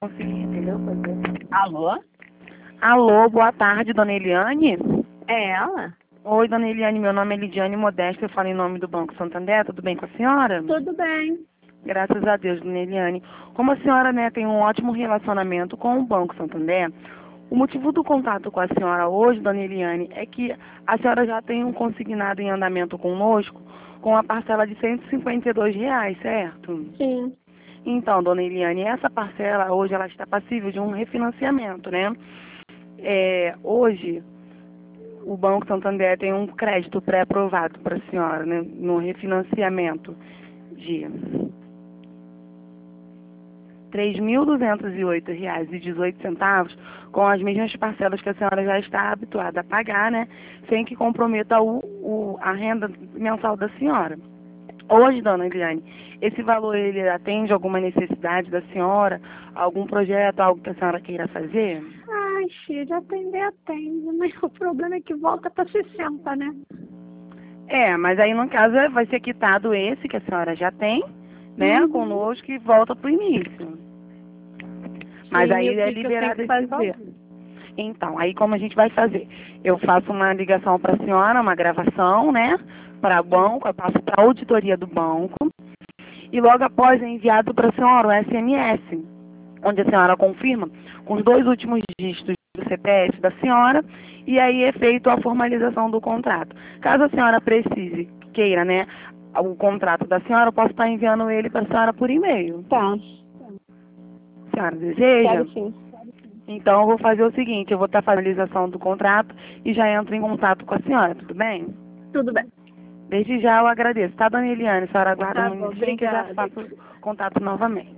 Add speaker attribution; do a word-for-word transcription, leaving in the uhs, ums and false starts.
Speaker 1: consegui, entendeu? Fazer.
Speaker 2: Alô?
Speaker 1: Alô, boa tarde, dona Eliane.
Speaker 2: É ela?
Speaker 1: Oi, dona Eliane, meu nome é Lidiane Modesta, eu falo em nome do Banco Santander, tudo bem com a senhora?
Speaker 2: Tudo bem.
Speaker 1: Graças a Deus, dona Eliane. Como a senhora, né, tem um ótimo relacionamento com o Banco Santander, o motivo do contato com a senhora hoje, dona Eliane, é que a senhora já tem um consignado em andamento conosco com a parcela de cento e cinquenta e dois reais, certo?
Speaker 2: Sim.
Speaker 1: Então, dona Eliane, essa parcela hoje ela está passível de um refinanciamento, né? É, hoje, o Banco Santander tem um crédito pré-aprovado para a senhora, né? No refinanciamento de três mil duzentos e oito reais e dezoito centavos, com as mesmas parcelas que a senhora já está habituada a pagar, né? Sem que comprometa o, o, a renda mensal da senhora. Hoje, dona Eliane, esse valor ele atende alguma necessidade da senhora, algum projeto, algo que a senhora queira fazer?
Speaker 2: Ai, filha, atender atende, mas o problema é que volta para sessenta, né?
Speaker 1: É, mas aí no caso vai ser quitado esse que a senhora já tem, né,
Speaker 2: Uhum.
Speaker 1: conosco e volta para o início. Mas
Speaker 2: Sim, e
Speaker 1: aí
Speaker 2: o
Speaker 1: é
Speaker 2: que, que eu tenho
Speaker 1: liberado
Speaker 2: que
Speaker 1: esse
Speaker 2: fazer?
Speaker 1: valor. Então, aí como a gente vai fazer? Eu faço uma ligação para a senhora, uma gravação, né, para o banco, eu passo para a auditoria do banco e logo após é enviado para a senhora o S M S, onde a senhora confirma com os dois últimos dígitos do C P F da senhora e aí é feita a formalização do contrato. Caso a senhora precise, queira, né, o contrato da senhora, eu posso estar enviando ele para a senhora por e-mail.
Speaker 2: Tá.
Speaker 1: A senhora deseja?
Speaker 2: Quero sim.
Speaker 1: Então eu vou fazer o seguinte, eu vou estar fazendo a finalização do contrato e já entro em contato com a senhora, tudo bem?
Speaker 2: Tudo bem.
Speaker 1: Desde já eu agradeço, tá, dona Eliane? A senhora aguarda
Speaker 2: Tá
Speaker 1: um
Speaker 2: bom,
Speaker 1: minutinho que eu já
Speaker 2: obrigada.
Speaker 1: faço contato novamente.